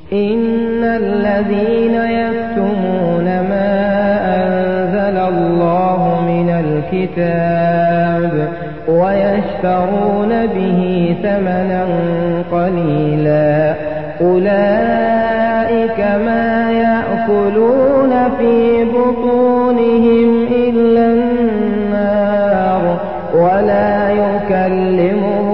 إن الذين يكتمون ما أنزل الله من الكتاب ويشترون به ثمنا قليلا أولئك ما يأكلون في بطونهم إلا النار ولا يكلمهم